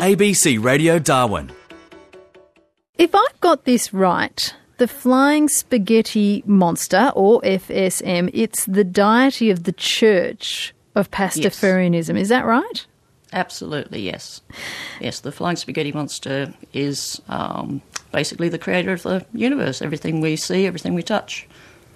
ABC Radio Darwin. If I've got this right, the Flying Spaghetti Monster, or FSM, it's the deity of the Church of Pastafarianism. Is that right? Absolutely, yes. Yes, the Flying Spaghetti Monster is basically the creator of the universe, everything we see, everything we touch.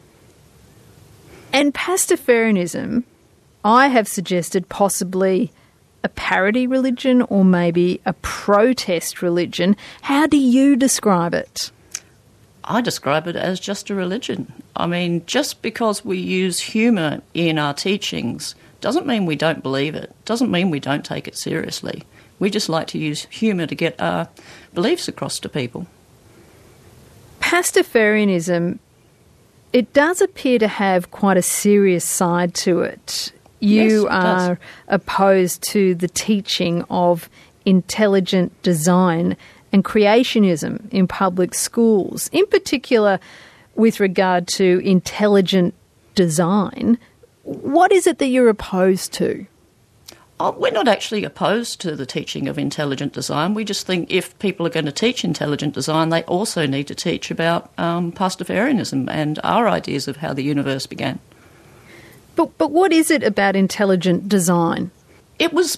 And Pastafarianism, I have suggested possibly a parody religion or maybe a protest religion. How do you describe it? I describe it as just a religion. I mean, just because we use humour in our teachings doesn't mean we don't believe it, doesn't mean we don't take it seriously. We just like to use humour to get our beliefs across to people. Pastafarianism, it does appear to have quite a serious side to it. You are opposed to the teaching of intelligent design and creationism in public schools, in particular with regard to intelligent design. What is it that you're opposed to? We're not actually opposed to the teaching of intelligent design. We just think if people are going to teach intelligent design, they also need to teach about Pastafarianism and our ideas of how the universe began. But what is it about intelligent design? It was,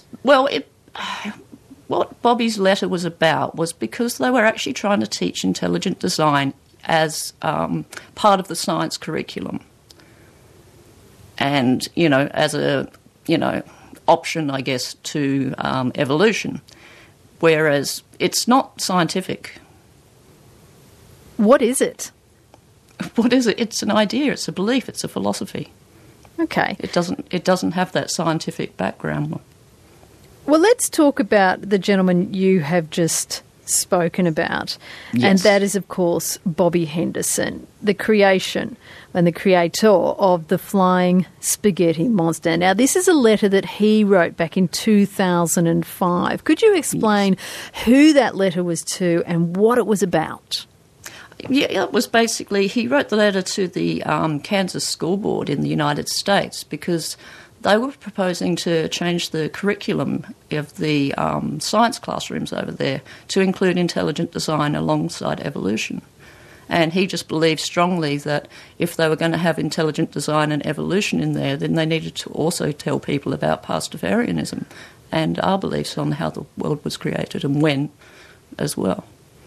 what Bobby's letter was about was because they were actually trying to teach intelligent design as part of the science curriculum. And, as a, option, I guess, to evolution, whereas it's not scientific. What is it? What is it? It's an idea, it's a belief, it's a philosophy. Okay. It doesn't have that scientific background. Well, let's talk about the gentleman you have just spoken about, yes. And that is, of course, Bobby Henderson, the creation and the creator of the Flying Spaghetti Monster. Now, this is a letter that he wrote back in 2005. Could you explain who that letter was to and what it was about? Yeah, it was basically, he wrote the letter to the Kansas School Board in the United States because they were proposing to change the curriculum of the science classrooms over there to include intelligent design alongside evolution. And he just believed strongly that if they were going to have intelligent design and evolution in there, then they needed to also tell people about Pastafarianism and our beliefs on how the world was created and when as well.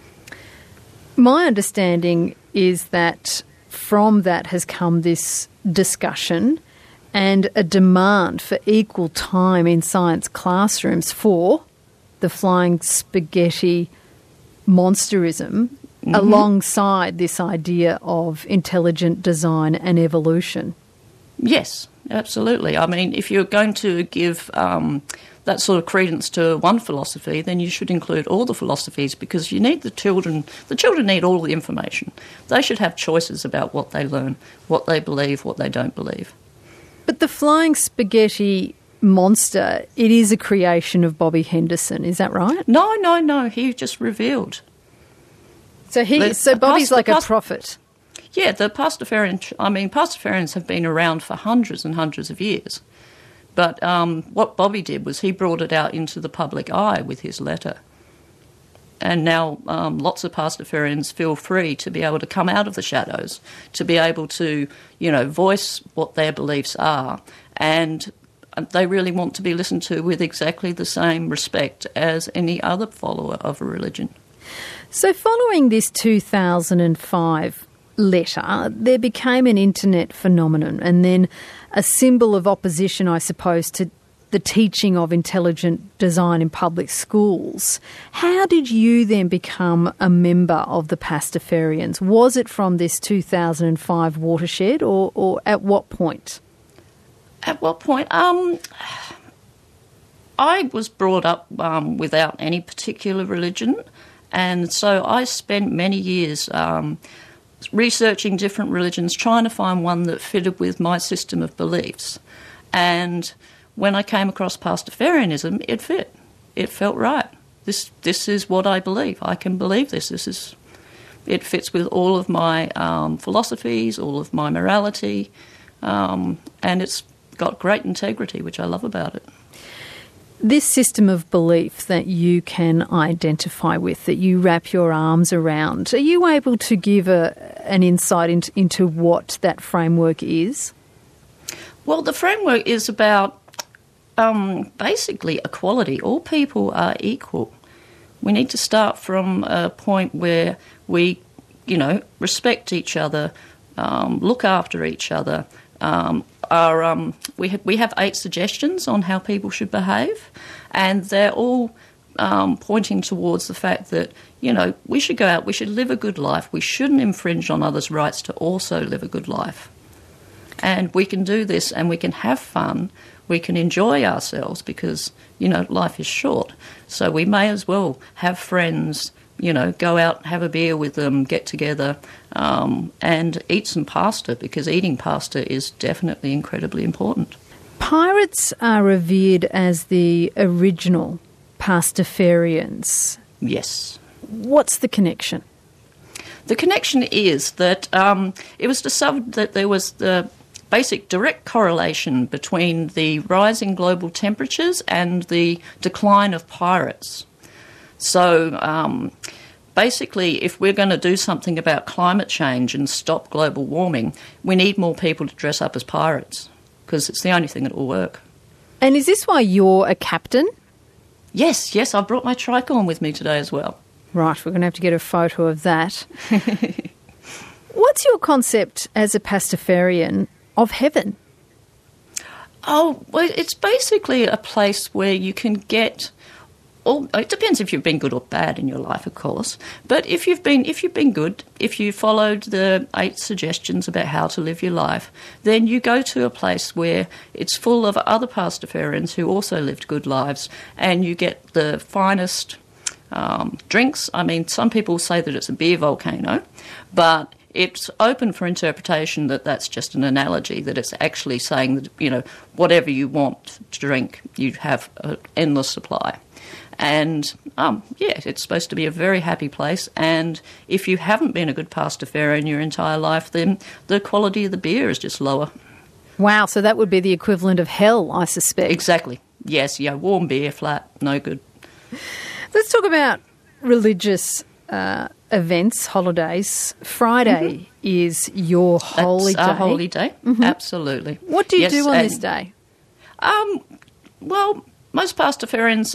My understanding is that from that has come this discussion and a demand for equal time in science classrooms for the Flying Spaghetti Monsterism, alongside this idea of intelligent design and evolution. Yes, absolutely. I mean, if you're going to give that sort of credence to one philosophy, then you should include all the philosophies because you need the children need all the information. They should have choices about what they learn, what they believe, what they don't believe. But the Flying Spaghetti Monster, it is a creation of Bobby Henderson, is that right? No, he just revealed. So Bobby's like a prophet. Yeah, Pastafarians have been around for hundreds and hundreds of years. But what Bobby did was he brought it out into the public eye with his letter. And now lots of Pastafarians feel free to be able to come out of the shadows, to be able to, voice what their beliefs are. And they really want to be listened to with exactly the same respect as any other follower of a religion. So following this 2005 letter, there became an internet phenomenon and then a symbol of opposition, I suppose, to the teaching of intelligent design in public schools. How did you then become a member of the Pastafarians? Was it from this 2005 watershed or at what point? At what point? I was brought up without any particular religion, and so I spent many years researching different religions, trying to find one that fitted with my system of beliefs. And when I came across Pastafarianism, it fit. It felt right. This is what I believe. I can believe this. It fits with all of my philosophies, all of my morality, and it's got great integrity, which I love about it. This system of belief that you can identify with, that you wrap your arms around, are you able to give an insight into what that framework is? Well, the framework is about basically equality. All people are equal. We need to start from a point where we, respect each other, look after each other. We have 8 suggestions on how people should behave, and they're all pointing towards the fact that, we should go out, we should live a good life. We shouldn't infringe on others' rights to also live a good life. And we can do this and we can have fun. We can enjoy ourselves because, life is short. So we may as well have friends, go out, have a beer with them, get together, and eat some pasta, because eating pasta is definitely incredibly important. Pirates are revered as the original pastafarians. Yes. What's the connection? The connection is that it was discovered that there was the basic direct correlation between the rising global temperatures and the decline of pirates. So basically, if we're going to do something about climate change and stop global warming, we need more people to dress up as pirates, because it's the only thing that will work. And is this why you're a captain? Yes, I brought my tricorn with me today as well. Right, we're going to have to get a photo of that. What's your concept as a pastafarian of heaven? Oh, well, it's basically a place where you can get... it depends if you've been good or bad in your life, of course. But if you've been good, if you followed the 8 suggestions about how to live your life, then you go to a place where it's full of other pastafarians who also lived good lives, and you get the finest drinks. I mean, some people say that it's a beer volcano, but it's open for interpretation that that's just an analogy, that it's actually saying that, whatever you want to drink, you have an endless supply. And, it's supposed to be a very happy place. And if you haven't been a good pastafarian your entire life, then the quality of the beer is just lower. Wow, so that would be the equivalent of hell, I suspect. Exactly. Yes, warm beer, flat, no good. Let's talk about religious events, holidays. Friday is your holy day. That's our holy day, absolutely. What do you do on this day? Well, most pastafarians,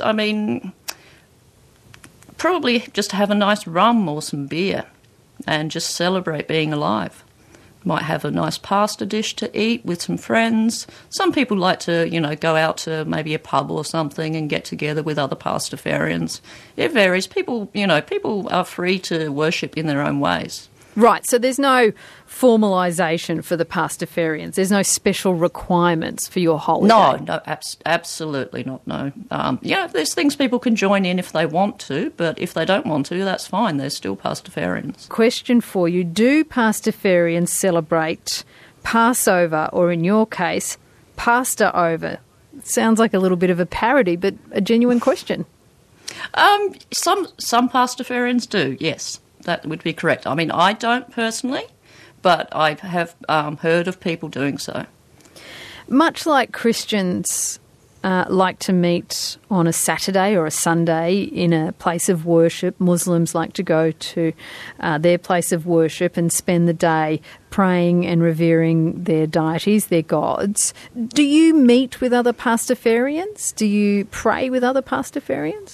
probably just have a nice rum or some beer and just celebrate being alive. Might have a nice pasta dish to eat with some friends. Some people like to, go out to maybe a pub or something and get together with other pastafarians. It varies. People are free to worship in their own ways. Right, so there's no formalisation for the pastafarians. There's no special requirements for your holiday. No, absolutely not, no. There's things people can join in if they want to, but if they don't want to, that's fine. They're still pastafarians. Question for you. Do pastafarians celebrate Passover, or in your case, pasta over? It sounds like a little bit of a parody, but a genuine question. Some pastafarians do, yes. That would be correct. I don't personally, but I have heard of people doing so. Much like Christians like to meet on a Saturday or a Sunday in a place of worship, Muslims like to go to their place of worship and spend the day praying and revering their deities, their gods. Do you meet with other pastafarians? Do you pray with other pastafarians?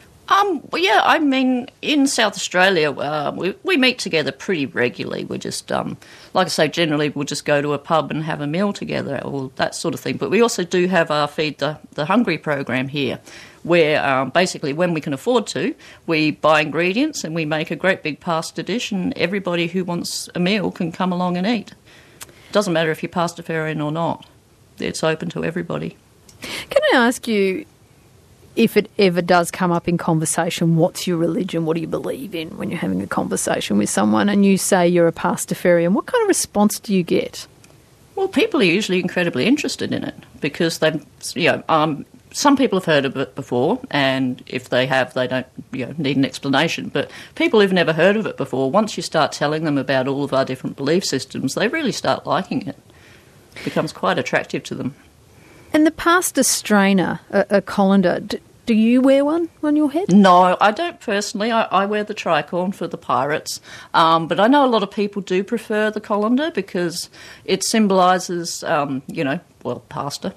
In South Australia, we meet together pretty regularly. We just, like I say, generally we'll just go to a pub and have a meal together or that sort of thing. But we also do have our Feed the Hungry program here, where basically when we can afford to, we buy ingredients and we make a great big pasta dish, and everybody who wants a meal can come along and eat. It doesn't matter if you're pastafarian or not. It's open to everybody. Can I ask you, if it ever does come up in conversation, what's your religion? What do you believe in when you're having a conversation with someone and you say you're a pastafarian? What kind of response do you get? Well, people are usually incredibly interested in it because some people have heard of it before, and if they have, they don't need an explanation. But people who've never heard of it before, once you start telling them about all of our different belief systems, they really start liking it. It becomes quite attractive to them. And the pastor strainer, a colander, do you wear one on your head? No, I don't personally. I wear the tricorn for the pirates. But I know a lot of people do prefer the colander because it symbolises, pastor.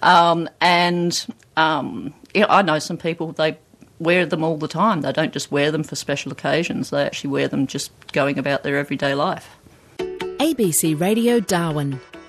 I know some people, they wear them all the time. They don't just wear them for special occasions. They actually wear them just going about their everyday life. ABC Radio Darwin,